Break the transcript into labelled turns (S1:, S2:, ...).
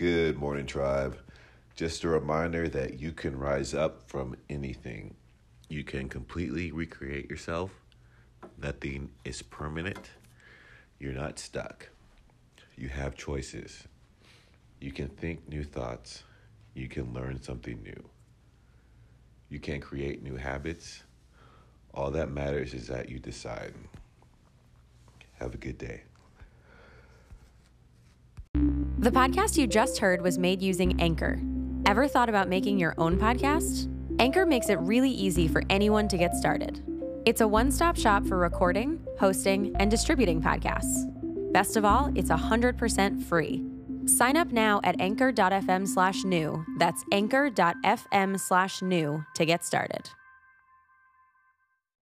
S1: Good morning, tribe. Just a reminder that you can rise up from anything. You can completely recreate yourself. Nothing is permanent. You're not stuck. You have choices. You can think new thoughts. You can learn something new. You can create new habits. All that matters is that you decide. Have a good day.
S2: The podcast you just heard was made using Anchor. Ever thought about making your own podcast? Anchor makes it really easy for anyone to get started. It's a one-stop shop for recording, hosting, and distributing podcasts. Best of all, it's 100% free. Sign up now at anchor.fm/new. That's anchor.fm/new to get started.